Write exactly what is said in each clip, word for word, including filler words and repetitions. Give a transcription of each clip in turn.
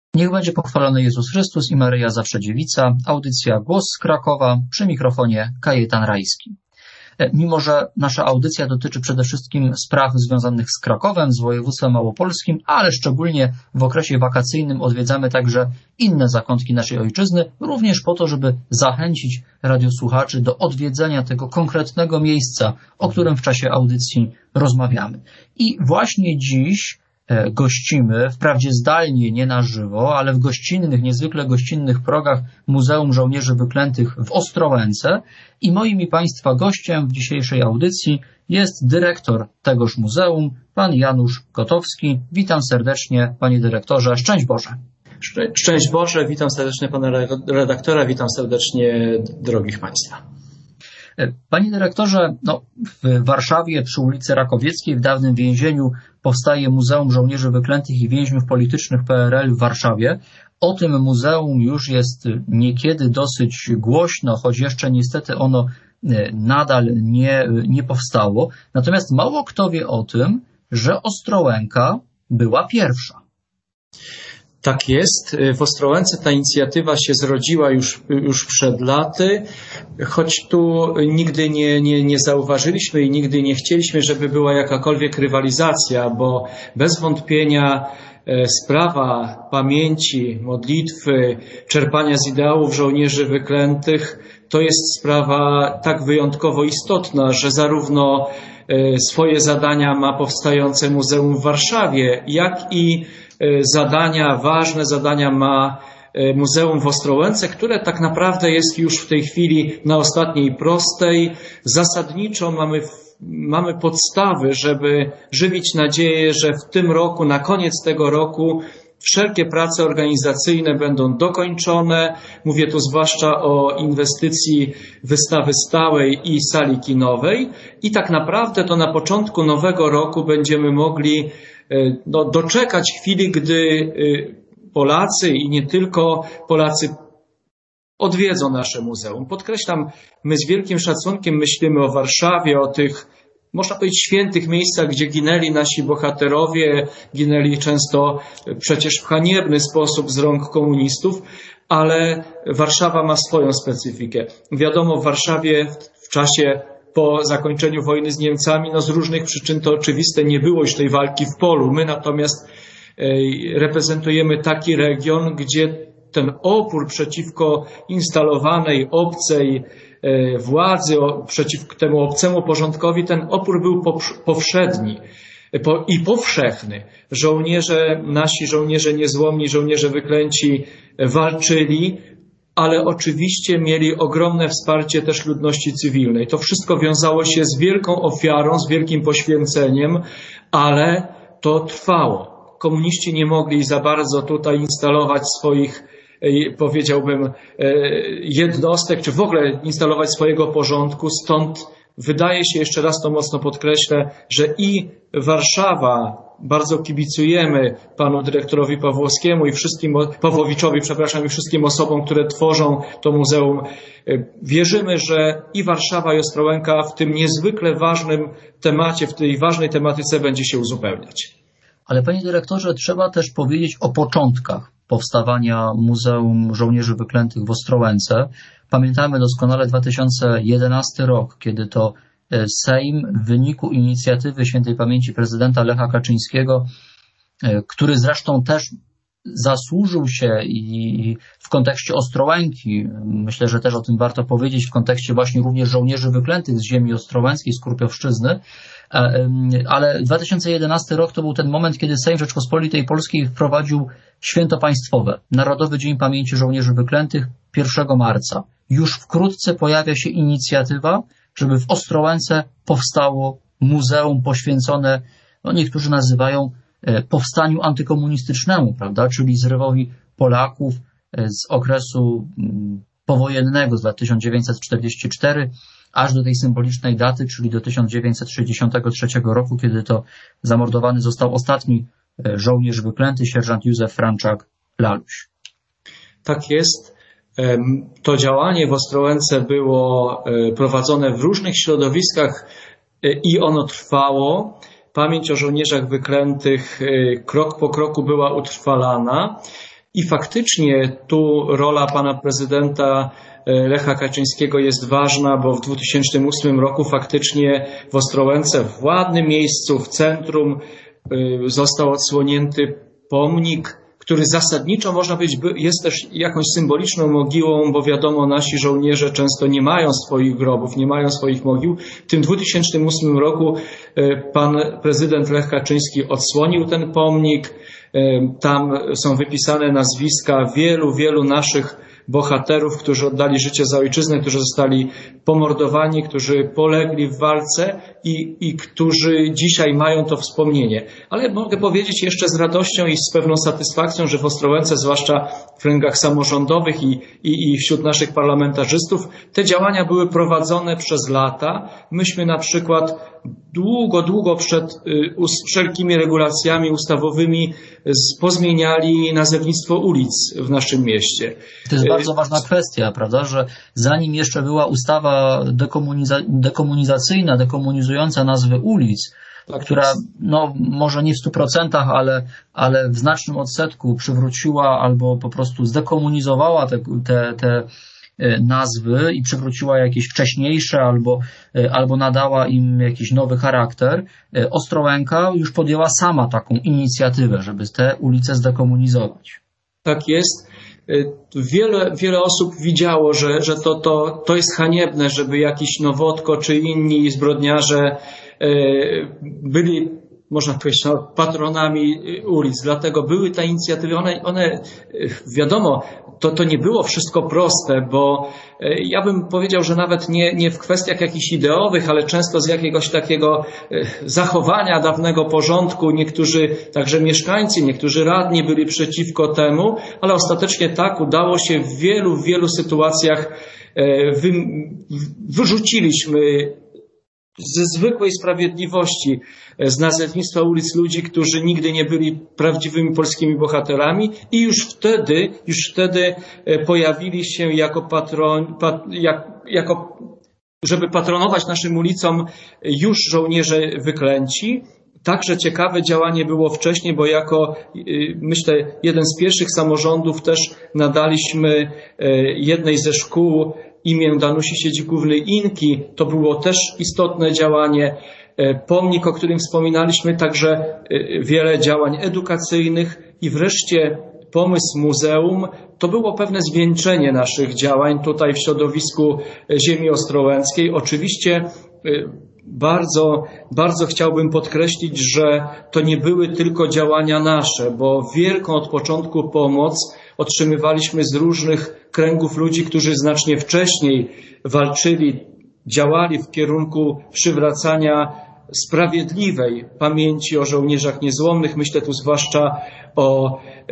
Niech będzie pochwalony Jezus Chrystus i Maryja Zawsze Dziewica. Audycja Głos z Krakowa, przy mikrofonie Kajetan Rajski. Mimo że nasza audycja dotyczy przede wszystkim spraw związanych z Krakowem, z województwem małopolskim, ale szczególnie w okresie wakacyjnym odwiedzamy także inne zakątki naszej ojczyzny, również po to, żeby zachęcić radiosłuchaczy do odwiedzenia tego konkretnego miejsca, o którym w czasie audycji rozmawiamy. I właśnie dziś gościmy, wprawdzie zdalnie, nie na żywo, ale w gościnnych, niezwykle gościnnych progach Muzeum Żołnierzy Wyklętych w Ostrołęce i moim i Państwa gościem w dzisiejszej audycji jest dyrektor tegoż muzeum, pan Janusz Kotowski. Witam serdecznie, panie dyrektorze. Szczęść Boże. Szczęść Boże, witam serdecznie pana redaktora, witam serdecznie drogich państwa. Panie dyrektorze, no, w Warszawie przy ulicy Rakowieckiej w dawnym więzieniu powstaje Muzeum Żołnierzy Wyklętych i Więźniów Politycznych P R L w Warszawie. O tym muzeum już jest niekiedy dosyć głośno, choć jeszcze niestety ono nadal nie, nie powstało. Natomiast mało kto wie o tym, że Ostrołęka była pierwsza. Tak jest. W Ostrołęce ta inicjatywa się zrodziła już, już przed laty, choć tu nigdy nie, nie, nie zauważyliśmy i nigdy nie chcieliśmy, żeby była jakakolwiek rywalizacja, bo bez wątpienia sprawa pamięci, modlitwy, czerpania z ideałów żołnierzy wyklętych to jest sprawa tak wyjątkowo istotna, że zarówno swoje zadania ma powstające muzeum w Warszawie, jak i zadania, ważne zadania ma Muzeum w Ostrołęce, które tak naprawdę jest już w tej chwili na ostatniej prostej. Zasadniczo mamy, mamy podstawy, żeby żywić nadzieję, że w tym roku, na koniec tego roku wszelkie prace organizacyjne będą dokończone. Mówię tu zwłaszcza o inwestycji wystawy stałej i sali kinowej. I tak naprawdę to na początku nowego roku będziemy mogli no, doczekać chwili, gdy Polacy i nie tylko Polacy odwiedzą nasze muzeum. Podkreślam, my z wielkim szacunkiem myślimy o Warszawie, o tych, można powiedzieć, świętych miejscach, gdzie ginęli nasi bohaterowie, ginęli często przecież w haniebny sposób z rąk komunistów, ale Warszawa ma swoją specyfikę. Wiadomo, w Warszawie w czasie po zakończeniu wojny z Niemcami, no z różnych przyczyn to oczywiste, nie było już tej walki w polu. My natomiast reprezentujemy taki region, gdzie ten opór przeciwko instalowanej obcej władzy, przeciwko temu obcemu porządkowi, ten opór był powszedni i powszechny. Żołnierze, nasi żołnierze niezłomni, żołnierze wyklęci walczyli, ale oczywiście mieli ogromne wsparcie też ludności cywilnej. To wszystko wiązało się z wielką ofiarą, z wielkim poświęceniem, ale to trwało. Komuniści nie mogli za bardzo tutaj instalować swoich, powiedziałbym, jednostek, czy w ogóle instalować swojego porządku. Stąd wydaje się, jeszcze raz to mocno podkreślę, że i Warszawa, bardzo kibicujemy panu dyrektorowi Pawłowskiemu i wszystkim, Pawłowiczowi, przepraszam, i wszystkim osobom, które tworzą to muzeum. Wierzymy, że i Warszawa, i Ostrołęka w tym niezwykle ważnym temacie, w tej ważnej tematyce będzie się uzupełniać. Ale panie dyrektorze, trzeba też powiedzieć o początkach powstawania Muzeum Żołnierzy Wyklętych w Ostrołęce. Pamiętamy doskonale dwa tysiące jedenasty rok, kiedy to Sejm w wyniku inicjatywy świętej pamięci prezydenta Lecha Kaczyńskiego, który zresztą też zasłużył się i w kontekście Ostrołęki, myślę, że też o tym warto powiedzieć, w kontekście właśnie również żołnierzy wyklętych z ziemi ostrołęckiej, z Kurpiowszczyzny, ale dwa tysiące jedenasty rok to był ten moment, kiedy Sejm Rzeczpospolitej Polskiej wprowadził święto państwowe, Narodowy Dzień Pamięci Żołnierzy Wyklętych pierwszego marca. Już wkrótce pojawia się inicjatywa, żeby w Ostrołęce powstało muzeum poświęcone, no niektórzy nazywają powstaniu antykomunistycznemu, prawda, czyli zrywowi Polaków z okresu powojennego z lat tysiąc dziewięćset czterdziesty czwarty aż do tej symbolicznej daty, czyli do tysiąc dziewięćset sześćdziesiątego trzeciego roku, kiedy to zamordowany został ostatni żołnierz wyklęty, sierżant Józef Franczak-Laluś. Tak jest. To działanie w Ostrołęce było prowadzone w różnych środowiskach i ono trwało. Pamięć o żołnierzach wyklętych krok po kroku była utrwalana I faktycznie tu rola pana prezydenta Lecha Kaczyńskiego jest ważna, bo w dwa tysiące ósmym roku faktycznie w Ostrołęce, w ładnym miejscu, w centrum, został odsłonięty pomnik, który zasadniczo, można powiedzieć, jest też jakąś symboliczną mogiłą, bo wiadomo, nasi żołnierze często nie mają swoich grobów, nie mają swoich mogił. W tym dwa tysiące ósmym roku pan prezydent Lech Kaczyński odsłonił ten pomnik. Tam są wypisane nazwiska wielu, wielu naszych bohaterów, którzy oddali życie za ojczyznę, którzy zostali pomordowani, którzy polegli w walce i, i którzy dzisiaj mają to wspomnienie. Ale mogę powiedzieć jeszcze z radością i z pewną satysfakcją, że w Ostrołęce, zwłaszcza w kręgach samorządowych i, i, i wśród naszych parlamentarzystów, te działania były prowadzone przez lata. Myśmy na przykład długo, długo przed y, wszelkimi regulacjami ustawowymi z, pozmieniali nazewnictwo ulic w naszym mieście. To jest bardzo ważna kwestia, prawda, że zanim jeszcze była ustawa dekomuniza- dekomunizacyjna, dekomunizująca nazwy ulic, tak, która no, może nie w stu procentach, ale, ale w znacznym odsetku przywróciła albo po prostu zdekomunizowała te, te, te nazwy i przywróciła jakieś wcześniejsze albo, albo nadała im jakiś nowy charakter, Ostrołęka już podjęła sama taką inicjatywę, żeby te ulice zdekomunizować. Tak jest. Wiele, wiele osób widziało, że, że to, to, to jest haniebne, żeby jakiś Nowotko czy inni zbrodniarze byli, można powiedzieć, no, patronami ulic. Dlatego były te inicjatywy, one, one wiadomo, to, to nie było wszystko proste, bo ja bym powiedział, że nawet nie, nie w kwestiach jakichś ideowych, ale często z jakiegoś takiego zachowania dawnego porządku. Niektórzy, także mieszkańcy, niektórzy radni byli przeciwko temu, ale ostatecznie tak udało się w wielu, w wielu sytuacjach wy, wyrzuciliśmy ze zwykłej sprawiedliwości z nazewnictwa ulic ludzi, którzy nigdy nie byli prawdziwymi polskimi bohaterami i już wtedy, już wtedy pojawili się jako patron, pat, jak, jako, żeby patronować naszym ulicom już żołnierze wyklęci. Także ciekawe działanie było wcześniej, bo jako, myślę, jeden z pierwszych samorządów też nadaliśmy jednej ze szkół imię Danusi Siedzikówny-Inki. To było też istotne działanie. Pomnik, o którym wspominaliśmy, także wiele działań edukacyjnych i wreszcie pomysł muzeum. To było pewne zwieńczenie naszych działań tutaj w środowisku ziemi ostrołęckiej. Oczywiście bardzo, bardzo chciałbym podkreślić, że to nie były tylko działania nasze, bo wielką od początku pomoc otrzymywaliśmy z różnych kręgów ludzi, którzy znacznie wcześniej walczyli, działali w kierunku przywracania sprawiedliwej pamięci o żołnierzach niezłomnych. Myślę tu zwłaszcza o e,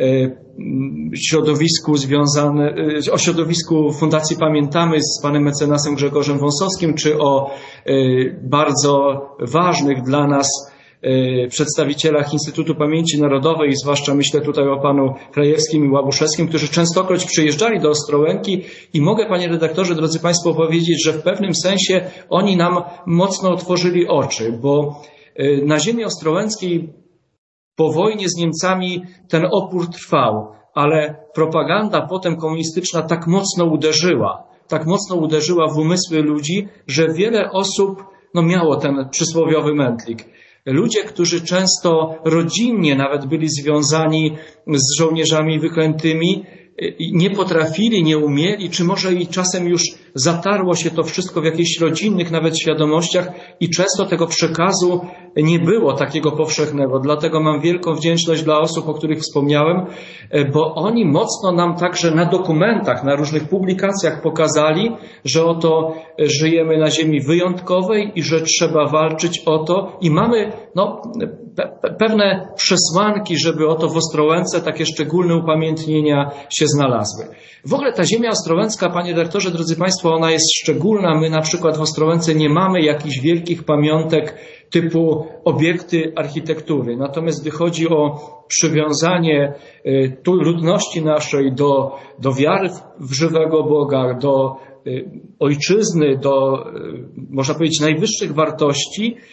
środowisku związane, e, o środowisku Fundacji Pamiętamy z panem mecenasem Grzegorzem Wąsowskim, czy o e, bardzo ważnych dla nas e, przedstawicielach Instytutu Pamięci Narodowej, zwłaszcza myślę tutaj o panu Krajewskim i Łabuszewskim, którzy częstokroć przyjeżdżali do Ostrołęki i mogę, panie redaktorze, drodzy państwo, powiedzieć, że w pewnym sensie oni nam mocno otworzyli oczy, bo e, na ziemi ostrołęckiej po wojnie z Niemcami ten opór trwał, ale propaganda potem komunistyczna tak mocno uderzyła, tak mocno uderzyła w umysły ludzi, że wiele osób no, miało ten przysłowiowy mętlik. Ludzie, którzy często rodzinnie nawet byli związani z żołnierzami wyklętymi, nie potrafili, nie umieli, czy może i czasem już zatarło się to wszystko w jakichś rodzinnych nawet świadomościach i często tego przekazu nie było takiego powszechnego. Dlatego mam wielką wdzięczność dla osób, o których wspomniałem, bo oni mocno nam także na dokumentach, na różnych publikacjach pokazali, że oto żyjemy na ziemi wyjątkowej i że trzeba walczyć o to i mamy no, pe- pewne przesłanki, żeby oto w Ostrołęce takie szczególne upamiętnienia się znalazły. W ogóle ta ziemia ostrołęcka, panie dyrektorze, drodzy państwo, ona jest szczególna. My na przykład w Ostrołęce nie mamy jakichś wielkich pamiątek typu obiekty architektury. Natomiast gdy chodzi o przywiązanie tu ludności naszej do, do wiary w żywego Boga, do ojczyzny, do, można powiedzieć, najwyższych wartości,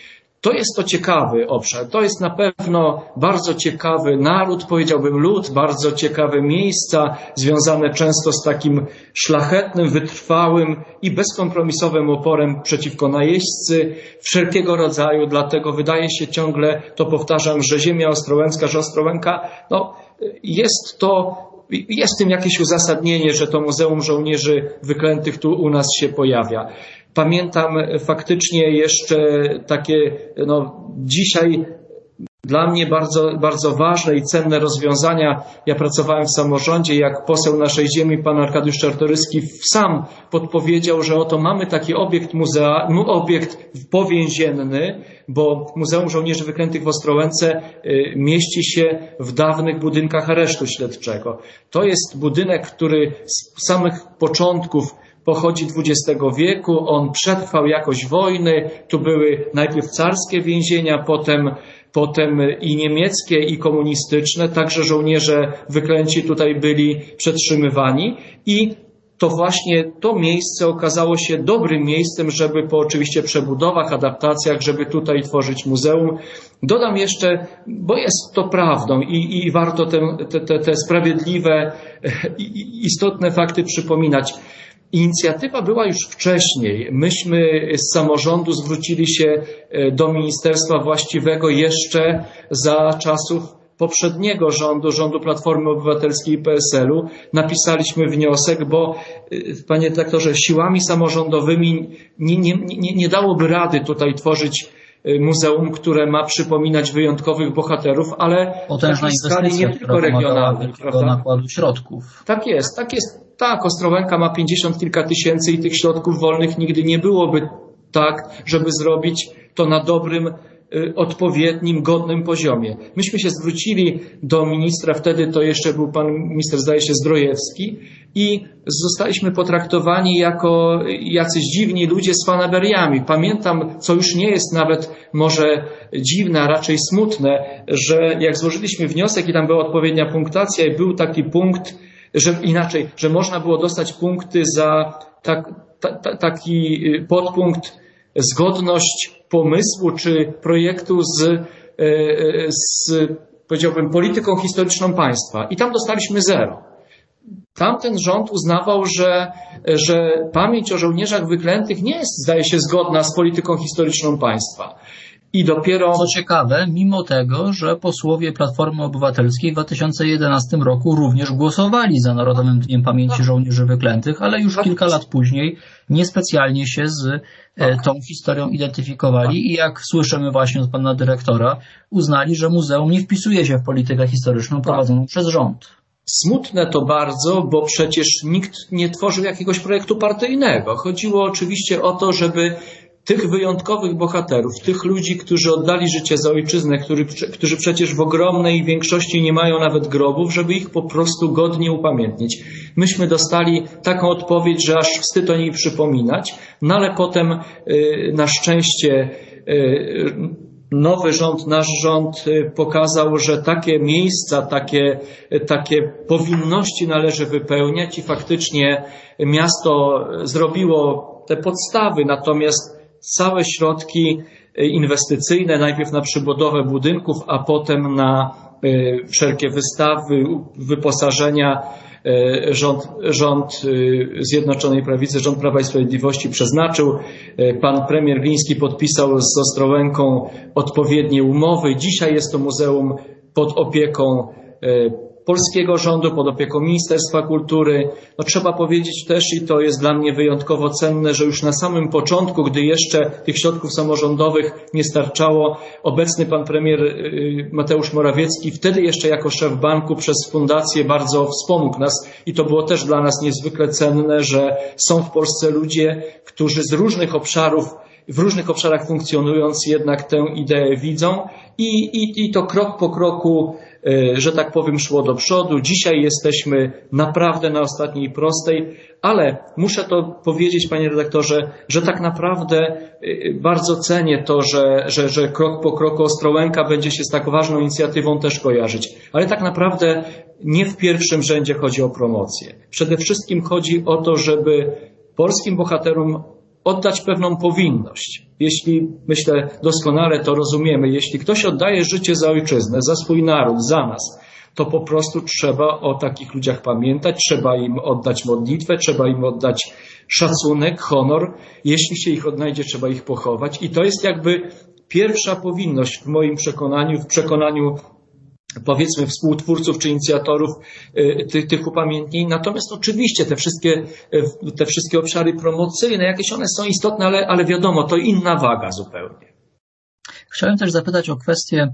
To jest to ciekawy obszar. To jest na pewno bardzo ciekawy naród, powiedziałbym lud, bardzo ciekawe miejsca, związane często z takim szlachetnym, wytrwałym i bezkompromisowym oporem przeciwko najeźdźcy wszelkiego rodzaju. Dlatego wydaje się ciągle, to powtarzam, że ziemia ostrołęcka, że Ostrołęka, no jest to, jest w tym jakieś uzasadnienie, że to Muzeum Żołnierzy Wyklętych tu u nas się pojawia. Pamiętam faktycznie jeszcze takie, no dzisiaj dla mnie bardzo, bardzo ważne i cenne rozwiązania. Ja pracowałem w samorządzie, jak poseł naszej ziemi, pan Arkadiusz Czartoryski sam podpowiedział, że oto mamy taki obiekt muzea, obiekt powięzienny, bo Muzeum Żołnierzy Wyklętych w Ostrołęce mieści się w dawnych budynkach aresztu śledczego. To jest budynek, który z samych początków pochodzi dwudziestego wieku, on przetrwał jakoś wojny, tu były najpierw carskie więzienia, potem, potem i niemieckie, i komunistyczne, także żołnierze wyklęci tutaj byli przetrzymywani i to właśnie to miejsce okazało się dobrym miejscem, żeby po oczywiście przebudowach, adaptacjach, żeby tutaj tworzyć muzeum. Dodam jeszcze, bo jest to prawdą i, i warto te, te, te sprawiedliwe, istotne fakty przypominać. Inicjatywa była już wcześniej. Myśmy z samorządu zwrócili się do ministerstwa właściwego jeszcze za czasów poprzedniego rządu, rządu Platformy Obywatelskiej i P S L u. Napisaliśmy wniosek, bo panie dyrektorze, siłami samorządowymi nie, nie, nie, nie dałoby rady tutaj tworzyć muzeum, które ma przypominać wyjątkowych bohaterów, ale potężna inwestycja, nie tylko regionalnej, nakładu środków. Tak jest, tak jest. Tak, Ostrołęka ma pięćdziesiąt kilka tysięcy i tych środków wolnych nigdy nie byłoby tak, żeby zrobić to na dobrym, odpowiednim, godnym poziomie. Myśmy się zwrócili do ministra, wtedy to jeszcze był pan minister, zdaje się, Zdrojewski i zostaliśmy potraktowani jako jacyś dziwni ludzie z fanaberiami. Pamiętam, co już nie jest nawet może dziwne, a raczej smutne, że jak złożyliśmy wniosek i tam była odpowiednia punktacja i był taki punkt, że inaczej, że można było dostać punkty za tak, ta, ta, taki podpunkt zgodność pomysłu czy projektu z, z, powiedziałbym, polityką historyczną państwa. I tam dostaliśmy zero. Tamten rząd uznawał, że, że pamięć o żołnierzach wyklętych nie jest, zdaje się, zgodna z polityką historyczną państwa. I dopiero... Co ciekawe, mimo tego, że posłowie Platformy Obywatelskiej w dwa tysiące jedenastym roku również głosowali za Narodowym Dniem Pamięci Żołnierzy Wyklętych, ale już kilka lat później niespecjalnie się z e, tą historią identyfikowali i jak słyszymy właśnie od pana dyrektora, uznali, że muzeum nie wpisuje się w politykę historyczną prowadzoną przez rząd. Smutne to bardzo, bo przecież nikt nie tworzył jakiegoś projektu partyjnego. Chodziło oczywiście o to, żeby tych wyjątkowych bohaterów, tych ludzi, którzy oddali życie za ojczyznę, którzy, którzy przecież w ogromnej większości nie mają nawet grobów, żeby ich po prostu godnie upamiętnić. Myśmy dostali taką odpowiedź, że aż wstyd o niej przypominać, no ale potem yy, na szczęście yy, nowy rząd, nasz rząd pokazał, że takie miejsca, takie, takie powinności należy wypełniać i faktycznie miasto zrobiło te podstawy, natomiast całe środki inwestycyjne, najpierw na przybudowę budynków, a potem na wszelkie wystawy, wyposażenia rząd, rząd Zjednoczonej Prawicy, rząd Prawa i Sprawiedliwości przeznaczył. Pan premier Gliński podpisał z Ostrołęką odpowiednie umowy. Dzisiaj jest to muzeum pod opieką polskiego rządu, pod opieką Ministerstwa Kultury. No, trzeba powiedzieć też, i to jest dla mnie wyjątkowo cenne, że już na samym początku, gdy jeszcze tych środków samorządowych nie starczało, obecny pan premier Mateusz Morawiecki, wtedy jeszcze jako szef banku przez fundację bardzo wspomógł nas i to było też dla nas niezwykle cenne, że są w Polsce ludzie, którzy z różnych obszarów, w różnych obszarach funkcjonując jednak tę ideę widzą i, i, i to krok po kroku, że tak powiem, szło do przodu. Dzisiaj jesteśmy naprawdę na ostatniej prostej, ale muszę to powiedzieć, panie redaktorze, że tak naprawdę bardzo cenię to, że, że, że krok po kroku Ostrołęka będzie się z tak ważną inicjatywą też kojarzyć. Ale tak naprawdę nie w pierwszym rzędzie chodzi o promocję. Przede wszystkim chodzi o to, żeby polskim bohaterom oddać pewną powinność. Jeśli, myślę, doskonale to rozumiemy, jeśli ktoś oddaje życie za ojczyznę, za swój naród, za nas, to po prostu trzeba o takich ludziach pamiętać, trzeba im oddać modlitwę, trzeba im oddać szacunek, honor. Jeśli się ich odnajdzie, trzeba ich pochować. I to jest jakby pierwsza powinność w moim przekonaniu, w przekonaniu powiedzmy współtwórców czy inicjatorów tych, tych upamiętnień. Natomiast oczywiście te wszystkie, te wszystkie obszary promocyjne, jakieś one są istotne, ale, ale wiadomo, to inna waga zupełnie. Chciałem też zapytać o kwestię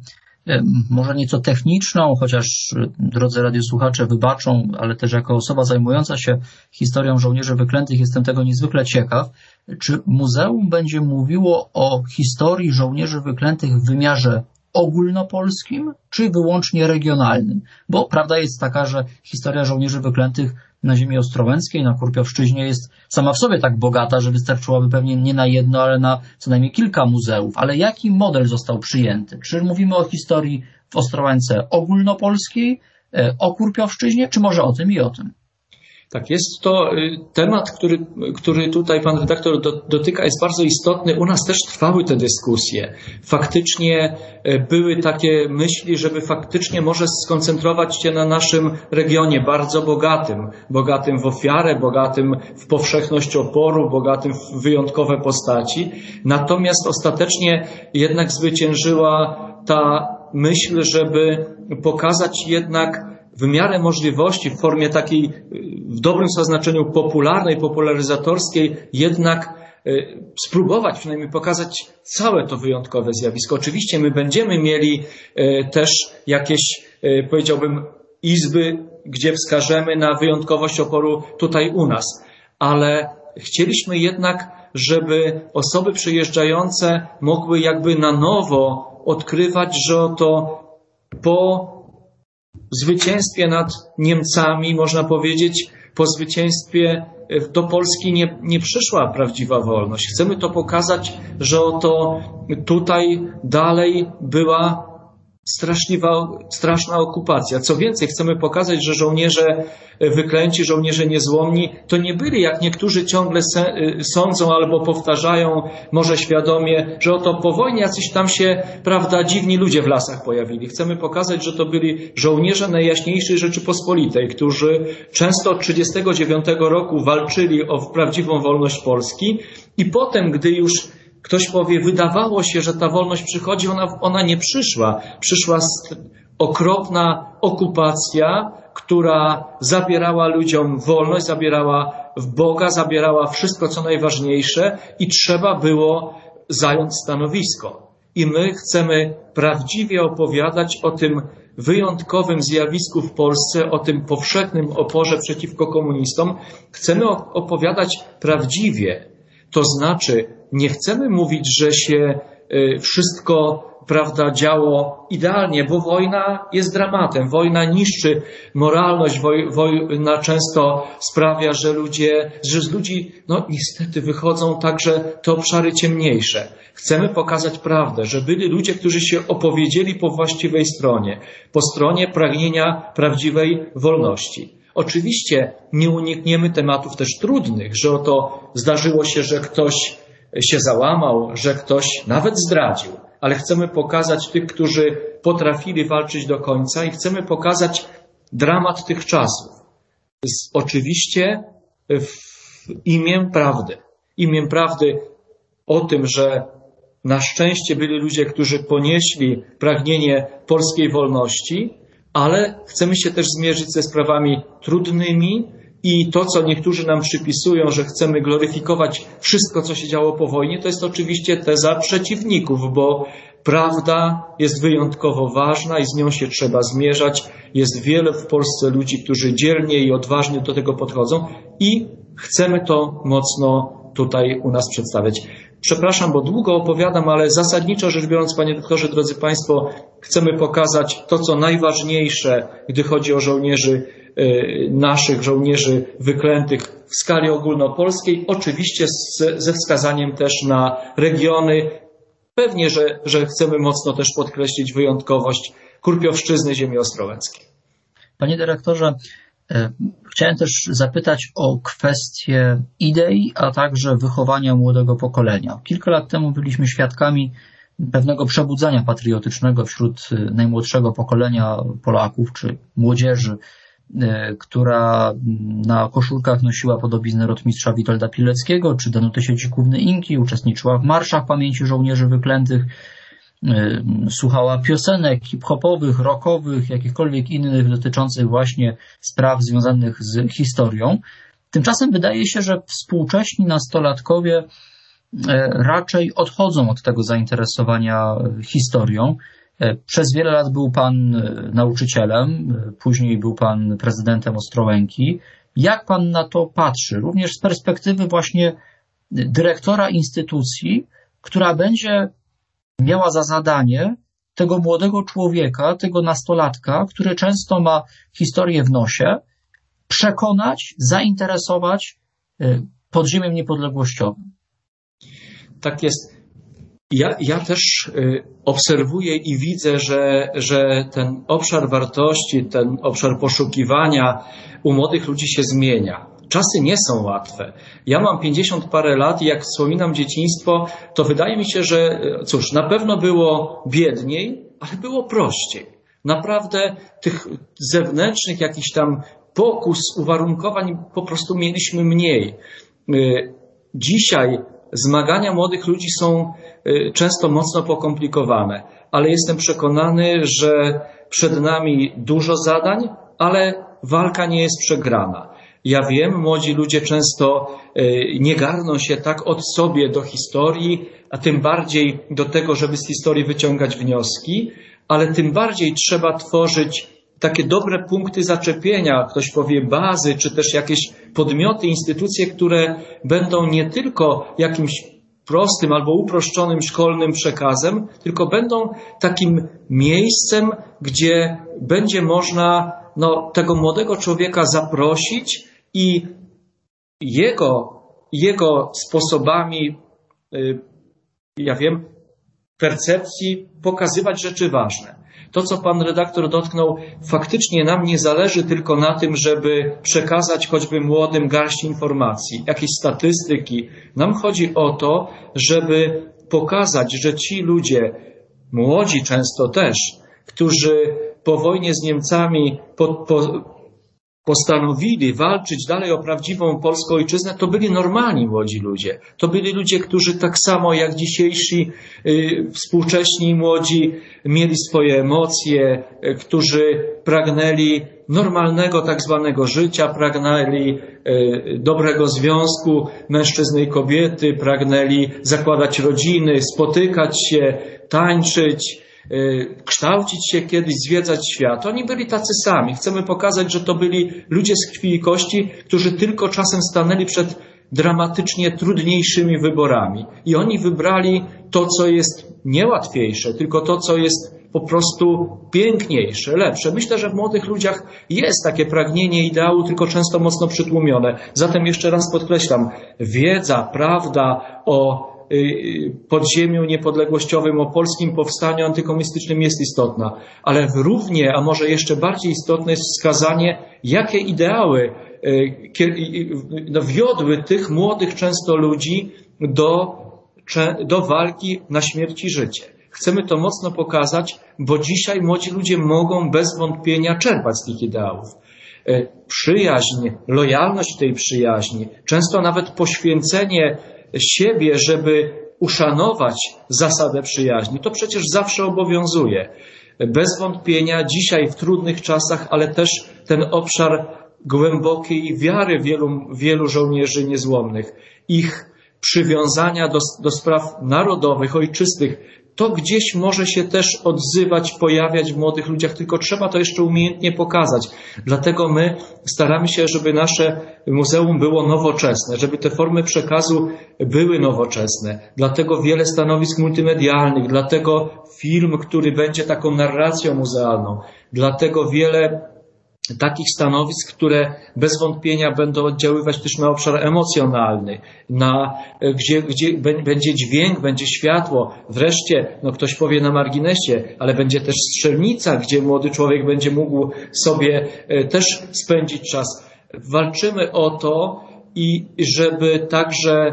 może nieco techniczną, chociaż drodzy radiosłuchacze wybaczą, ale też jako osoba zajmująca się historią żołnierzy wyklętych jestem tego niezwykle ciekaw. Czy muzeum będzie mówiło o historii żołnierzy wyklętych w wymiarze ogólnopolskim, czy wyłącznie regionalnym? Bo prawda jest taka, że historia żołnierzy wyklętych na ziemi ostrołęckiej, na Kurpiowszczyźnie jest sama w sobie tak bogata, że wystarczyłoby pewnie nie na jedno, ale na co najmniej kilka muzeów. Ale jaki model został przyjęty? Czy mówimy o historii w Ostrołęce ogólnopolskiej, o Kurpiowszczyźnie, czy może o tym i o tym? Tak, jest to temat, który, który tutaj pan redaktor do, dotyka, jest bardzo istotny. U nas też trwały te dyskusje. Faktycznie były takie myśli, żeby faktycznie może skoncentrować się na naszym regionie bardzo bogatym. Bogatym w ofiarę, bogatym w powszechność oporu, bogatym w wyjątkowe postaci. Natomiast ostatecznie jednak zwyciężyła ta myśl, żeby pokazać jednak w miarę możliwości, w formie takiej, w dobrym znaczeniu popularnej, popularyzatorskiej, jednak y, spróbować przynajmniej pokazać całe to wyjątkowe zjawisko. Oczywiście my będziemy mieli y, też jakieś, y, powiedziałbym, izby, gdzie wskażemy na wyjątkowość oporu tutaj u nas, ale chcieliśmy jednak, żeby osoby przyjeżdżające mogły jakby na nowo odkrywać, że oto po zwycięstwie nad Niemcami, można powiedzieć, po zwycięstwie do Polski nie, nie przyszła prawdziwa wolność. Chcemy to pokazać, że oto tutaj dalej była straszliwa, straszna okupacja. Co więcej, chcemy pokazać, że żołnierze wyklęci, żołnierze niezłomni, to nie byli, jak niektórzy ciągle se, sądzą albo powtarzają, może świadomie, że oto po wojnie jacyś tam się, prawda, dziwni ludzie w lasach pojawili. Chcemy pokazać, że to byli żołnierze Najjaśniejszej Rzeczypospolitej, którzy często od trzydziestego dziewiątego roku walczyli o prawdziwą wolność Polski i potem, gdy już ktoś powie, wydawało się, że ta wolność przychodzi, ona, ona nie przyszła. Przyszła okropna okupacja, która zabierała ludziom wolność, zabierała w Boga, zabierała wszystko, co najważniejsze i trzeba było zająć stanowisko. I my chcemy prawdziwie opowiadać o tym wyjątkowym zjawisku w Polsce, o tym powszechnym oporze przeciwko komunistom. Chcemy opowiadać prawdziwie. To znaczy, nie chcemy mówić, że się wszystko, prawda, działo idealnie, bo wojna jest dramatem. Wojna niszczy moralność, woj, wojna często sprawia, że ludzie, że z ludzi, no niestety wychodzą także te obszary ciemniejsze. Chcemy pokazać prawdę, że byli ludzie, którzy się opowiedzieli po właściwej stronie, po stronie pragnienia prawdziwej wolności. Oczywiście nie unikniemy tematów też trudnych, że oto zdarzyło się, że ktoś się załamał, że ktoś nawet zdradził, ale chcemy pokazać tych, którzy potrafili walczyć do końca i chcemy pokazać dramat tych czasów. Z, oczywiście w imię prawdy. Imię prawdy o tym, że na szczęście byli ludzie, którzy ponieśli pragnienie polskiej wolności, ale chcemy się też zmierzyć ze sprawami trudnymi i to, co niektórzy nam przypisują, że chcemy gloryfikować wszystko, co się działo po wojnie, to jest oczywiście teza przeciwników, bo prawda jest wyjątkowo ważna i z nią się trzeba zmierzać. Jest wiele w Polsce ludzi, którzy dzielnie i odważnie do tego podchodzą i chcemy to mocno tutaj u nas przedstawiać. Przepraszam, bo długo opowiadam, ale zasadniczo rzecz biorąc, panie doktorze, drodzy państwo, chcemy pokazać to, co najważniejsze, gdy chodzi o żołnierzy naszych, żołnierzy wyklętych w skali ogólnopolskiej, oczywiście z, ze wskazaniem też na regiony. Pewnie, że, że chcemy mocno też podkreślić wyjątkowość Kurpiowszczyzny, ziemi ostrołęckiej. Panie dyrektorze, Chciałem też zapytać o kwestię idei, a także wychowania młodego pokolenia. Kilka lat temu byliśmy świadkami pewnego przebudzenia patriotycznego wśród najmłodszego pokolenia Polaków czy młodzieży, która na koszulkach nosiła podobiznę rotmistrza Witolda Pileckiego czy Danuty Siedzikówny-Inki, uczestniczyła w marszach pamięci żołnierzy wyklętych, słuchała piosenek hip-hopowych, rockowych, jakichkolwiek innych dotyczących właśnie spraw związanych z historią. Tymczasem wydaje się, że współcześni nastolatkowie raczej odchodzą od tego zainteresowania historią. Przez wiele lat był pan nauczycielem, później był pan prezydentem Ostrołęki. Jak pan na to patrzy? Również z perspektywy właśnie dyrektora instytucji, która będzie miała za zadanie tego młodego człowieka, tego nastolatka, który często ma historię w nosie, przekonać, zainteresować podziemiem niepodległościowym. Tak jest. Ja, ja też obserwuję i widzę, że, że ten obszar wartości, ten obszar poszukiwania u młodych ludzi się zmienia. Czasy nie są łatwe. Ja mam pięćdziesiąt parę lat i jak wspominam dzieciństwo, to wydaje mi się, że cóż, na pewno było biedniej, ale było prościej. Naprawdę tych zewnętrznych jakichś tam pokus, uwarunkowań po prostu mieliśmy mniej. Dzisiaj zmagania młodych ludzi są często mocno pokomplikowane, ale jestem przekonany, że przed nami dużo zadań, ale walka nie jest przegrana. Ja wiem, młodzi ludzie często nie garną się tak od sobie do historii, a tym bardziej do tego, żeby z historii wyciągać wnioski, ale tym bardziej trzeba tworzyć takie dobre punkty zaczepienia, ktoś powie bazy, czy też jakieś podmioty, instytucje, które będą nie tylko jakimś prostym albo uproszczonym szkolnym przekazem, tylko będą takim miejscem, gdzie będzie można no, tego młodego człowieka zaprosić i jego, jego sposobami, yy, ja wiem, percepcji pokazywać rzeczy ważne. To, co pan redaktor dotknął, faktycznie nam nie zależy tylko na tym, żeby przekazać choćby młodym garść informacji, jakieś statystyki. Nam chodzi o to, żeby pokazać, że ci ludzie, młodzi często też, którzy po wojnie z Niemcami po, po, postanowili walczyć dalej o prawdziwą polską ojczyznę, to byli normalni młodzi ludzie. To byli ludzie, którzy tak samo jak dzisiejsi y, współcześni młodzi mieli swoje emocje, y, którzy pragnęli normalnego tak zwanego życia, pragnęli y, dobrego związku mężczyzny i kobiety, pragnęli zakładać rodziny, spotykać się, tańczyć, kształcić się kiedyś, zwiedzać świat. Oni byli tacy sami. Chcemy pokazać, że to byli ludzie z krwi i kości, którzy tylko czasem stanęli przed dramatycznie trudniejszymi wyborami. I oni wybrali to, co jest niełatwiejsze, tylko to, co jest po prostu piękniejsze, lepsze. Myślę, że w młodych ludziach jest takie pragnienie ideału, tylko często mocno przytłumione. Zatem jeszcze raz podkreślam, wiedza, prawda o podziemiu niepodległościowym, o polskim powstaniu antykomunistycznym jest istotna, ale równie, a może jeszcze bardziej istotne jest wskazanie, jakie ideały no, wiodły tych młodych często ludzi do, do walki na śmierć i życie. Chcemy to mocno pokazać, bo dzisiaj młodzi ludzie mogą bez wątpienia czerpać z tych ideałów. Przyjaźń, lojalność tej przyjaźni, często nawet poświęcenie siebie, żeby uszanować zasadę przyjaźni, to przecież zawsze obowiązuje. Bez wątpienia dzisiaj w trudnych czasach, ale też ten obszar głębokiej wiary wielu, wielu żołnierzy niezłomnych, ich przywiązania do, do spraw narodowych, ojczystych, to gdzieś może się też odzywać, pojawiać w młodych ludziach, tylko trzeba to jeszcze umiejętnie pokazać. Dlatego my staramy się, żeby nasze muzeum było nowoczesne, żeby te formy przekazu były nowoczesne. Dlatego wiele stanowisk multimedialnych, dlatego film, który będzie taką narracją muzealną, dlatego wiele takich stanowisk, które bez wątpienia będą oddziaływać też na obszar emocjonalny, na, gdzie, gdzie będzie dźwięk, będzie światło. Wreszcie, no ktoś powie na marginesie, ale będzie też strzelnica, gdzie młody człowiek będzie mógł sobie też spędzić czas. Walczymy o to i żeby także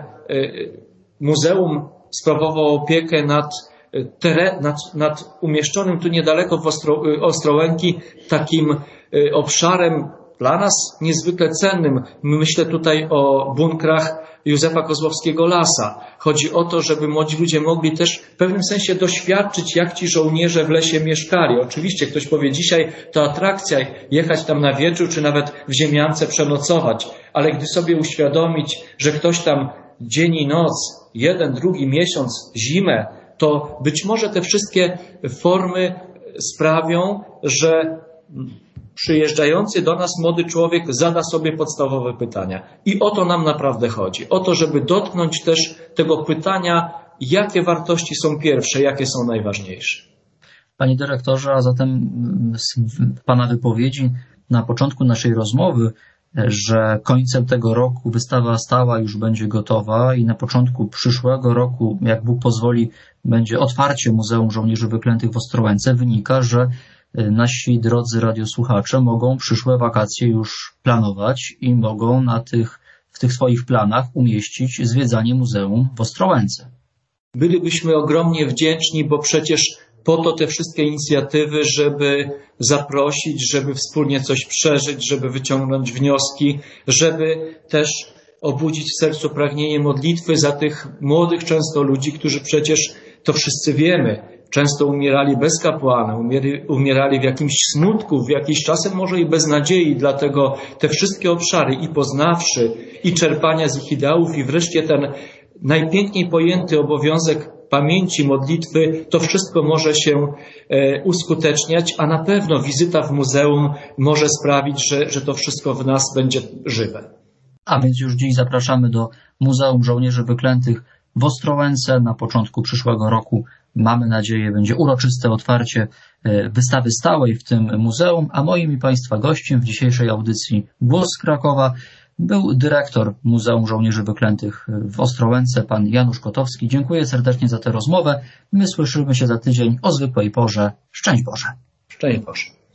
muzeum sprawowało opiekę nad teren, nad, nad umieszczonym tu niedaleko w Ostro, Ostrołęki takim obszarem dla nas niezwykle cennym. Myślę tutaj o bunkrach Józefa Kozłowskiego Lasa. Chodzi o to, żeby młodzi ludzie mogli też w pewnym sensie doświadczyć, jak ci żołnierze w lesie mieszkali. Oczywiście ktoś powie, dzisiaj to atrakcja, jechać tam na wieczór, czy nawet w ziemiance przenocować. Ale gdy sobie uświadomić, że ktoś tam dzień i noc, jeden, drugi miesiąc, zimę, to być może te wszystkie formy sprawią, że przyjeżdżający do nas młody człowiek zada sobie podstawowe pytania. I o to nam naprawdę chodzi. O to, żeby dotknąć też tego pytania, jakie wartości są pierwsze, jakie są najważniejsze. Panie dyrektorze, a zatem z Pana wypowiedzi na początku naszej rozmowy, że końcem tego roku wystawa stała już będzie gotowa i na początku przyszłego roku, jak Bóg pozwoli, będzie otwarcie Muzeum Żołnierzy Wyklętych w Ostrołęce, wynika, że nasi drodzy radiosłuchacze mogą przyszłe wakacje już planować i mogą na tych, w tych swoich planach umieścić zwiedzanie muzeum w Ostrołęce. Bylibyśmy ogromnie wdzięczni, bo przecież po to te wszystkie inicjatywy, żeby zaprosić, żeby wspólnie coś przeżyć, żeby wyciągnąć wnioski, żeby też obudzić w sercu pragnienie modlitwy za tych młodych często ludzi, którzy przecież, to wszyscy wiemy, często umierali bez kapłana, umierali w jakimś smutku, w jakiejś czasem może i bez nadziei, dlatego te wszystkie obszary i poznawszy, i czerpania z ich ideałów, i wreszcie ten najpiękniej pojęty obowiązek pamięci, modlitwy, to wszystko może się e, uskuteczniać, a na pewno wizyta w muzeum może sprawić, że, że to wszystko w nas będzie żywe. A więc już dziś zapraszamy do Muzeum Żołnierzy Wyklętych w Ostrołęce. Na początku przyszłego roku, mamy nadzieję, będzie uroczyste otwarcie wystawy stałej w tym muzeum, a moim i Państwa gościem w dzisiejszej audycji Głos z Krakowa był dyrektor Muzeum Żołnierzy Wyklętych w Ostrołęce, pan Janusz Kotowski. Dziękuję serdecznie za tę rozmowę. My słyszymy się za tydzień o zwykłej porze. Szczęść Boże. Szczęść Boże.